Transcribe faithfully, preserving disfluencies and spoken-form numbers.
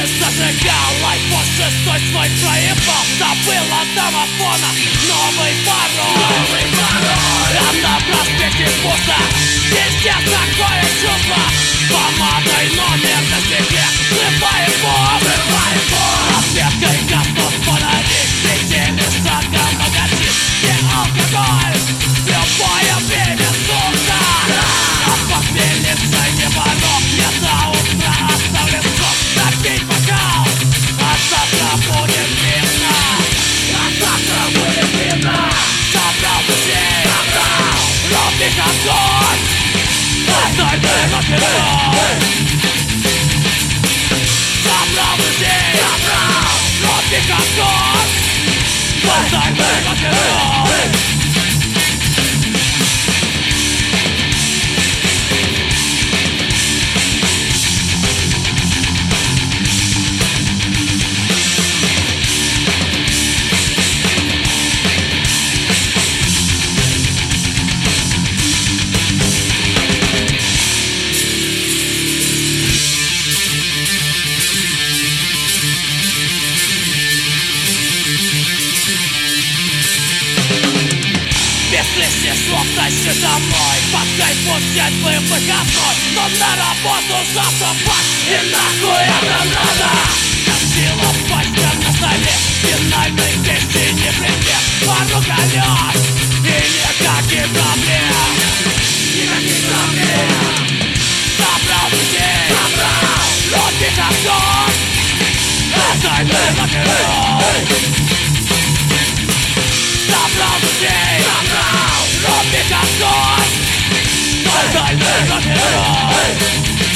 зажигал, айфон шестой свой проебал. Забыл от домофона новый пароль, новый пароль. Там на проспекте пусто, пиздец, такое чувство. Помадой номер на стекле, срываем бомб, срываем бомб. Аптекой гаснут фонари, летели шагом магазин, где алкоголь в любое время суток. А похмельница не ворот, не до утра оставлен срок. Допить бокал, а завтра будет видно, а завтра будет видно. Собрал друзей, собрал, ровных огонь, остальные рок-н-ролл. Собрал друзей, собрал, ровных огонь, остальные рок-н-ролл. Если слов тащу домой, по кайфу взять бы выходной, но на работу завтра пасть, и нахуй это надо. Носила пачка на столе, финальной вещи не предмет. Пару колес и никаких проблем, никаких проблем. Собрал друзей, собрал, ровных огонь, остальные рок-н-ролл. Собрал друзей, собрал, ровных огонь, остальные рок-н-ролл.